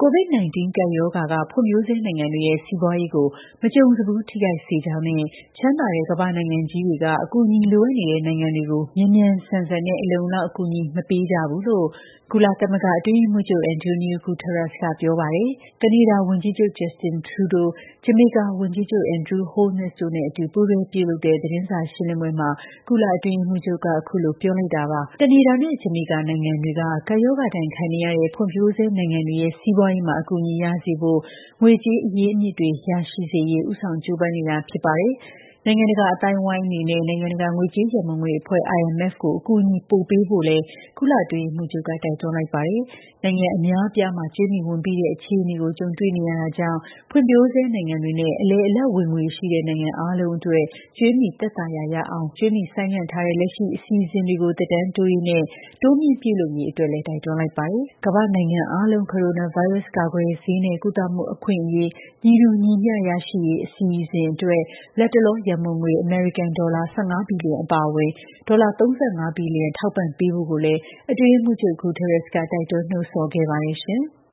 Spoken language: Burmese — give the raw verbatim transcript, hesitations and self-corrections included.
COVID 19 ကပ်ရောဂါက ဖွံ့ဖြိုးဆဲနိုင်ငံတွေရဲ့ စီးပွားရေးကို မကြုံစဖူး ထိခိုက်စေကြောင်းနဲ့ ချမ်းသာတဲ့ ကမ္ဘာ့နိုင်ငံကြီးတွေက အကူအညီလိုအပ်နေတဲ့ နိုင်ငံတွေကို မြန်မြန်ဆန်ဆန်နဲ့ အလုံအလောက် အကူအညီ မပေးကြဘူးလို့ ကုလသမဂ္ဂ အတွင်းရေးမှူးချုပ် Antonio Guterres က ပြောပါတယ်။ ကနေဒါဝန်ကြီးချုပ် Justin Trudeau ၊ ဂျမေကာဝန်ကြီးချုပ် Andrew Holness တို့နဲ့အတူ ပူးတွဲပြုလုပ်တဲ့ သတင်းစာရှင်းလင်းပွဲမှာ ကုလအတွင်းရေးမှူးချုပ်က အခုလို ပြောလိုက်တာပါ။ ကနေဒါနဲ့ ဂျမေကာနိုင်ငံတွေက ကပ်ရောဂါဒဏ်ခံနေရတဲ့ ဖွံ့ဖြိုးဆဲနိုင်ငံတွေရဲ့ စီးပွားရေးမှာ အကူအညီရစေဖို့ ငွေကြေးအရင်းအမြစ်တွေ ရရှိစေရေး ဦးဆောင်ကြိုးပမ်းနေတာ ဖြစ်ပါတယ်။ နိုင်ငံတကာ အသိုင်းအဝိုင်းအနေနဲ့ နိုင်ငံတကာ ငွေကြေးရန်ပုံငွေအဖွဲ့ I M F ကို အကူအညီပိုပေးဖို့လည်း ကုလအတွင်းရေးမှူးချုပ်က တိုက်တွန်းလိုက်ပါတယ်။ နိုင်ငံအများအပြားမှာ ကြွေးမြီဝန်ပိတဲ့ အခြေအနေကို ကြုံတွေ့နေရတာကြောင့် ဖွံ့ဖြိုးဆဲနိုင်ငံတွေနဲ့ အလယ်အလတ်ဝင်ငွေရှိတဲ့ နိုင်ငံအားလုံးအတွက် ကြွေးမြီသက်သာရာရအောင် ကြွေးမြီဆိုင်းငံ့ထားတဲ့ လက်ရှိအစီအစဉ်တွေကို သက်တမ်းတိုးရေးနဲ့ တိုးမြှင့်ပြုလုပ်ရေးအတွက်လည်း တိုက်တွန်းလိုက်ပါတယ်။ ကမ္ဘာ့နိုင်ငံအားလုံး ကိုရိုနာဗိုင်းရပ်စ် ကာကွယ်ဆေးနဲ့ ကုသမှုအခွင့်အရေး ညီတူညီမျှရရှိရေး အစီအစဉ်အတွက် လတ်တလော ရန်ပုံငွေ အမေရိကန်ဒေါ်လာ ၁၅ ဘီလီယံ အပါအဝင် ဒေါ်လာ ၃၅ ဘီလီယံ ထောက်ပံ့ပေးဖို့လည်း အတွင်းရေးမှူးချုပ် Guterres က တိုက်တွန်းနှိုးဆော်ခဲ့ပါတယ်ရှင်။